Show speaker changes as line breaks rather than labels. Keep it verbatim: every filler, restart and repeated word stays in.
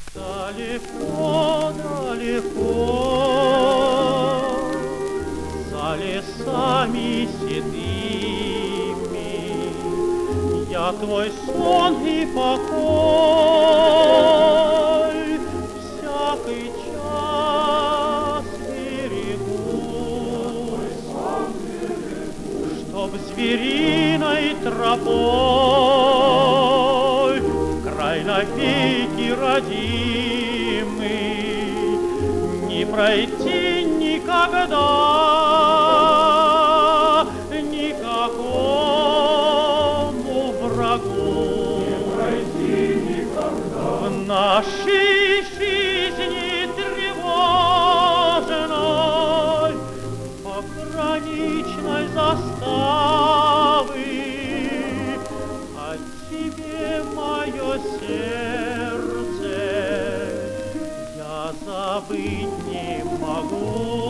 Далеко, далеко, за лесами седыми, я твой сон и покой всякий час берегу, чтоб звериной тропой в край навеки родимый не пройти никогда никакому врагу.
Не пройти никогда
в нашей жизни тревожной, пограничной заставы. От тебе мое сердце я забыть не могу.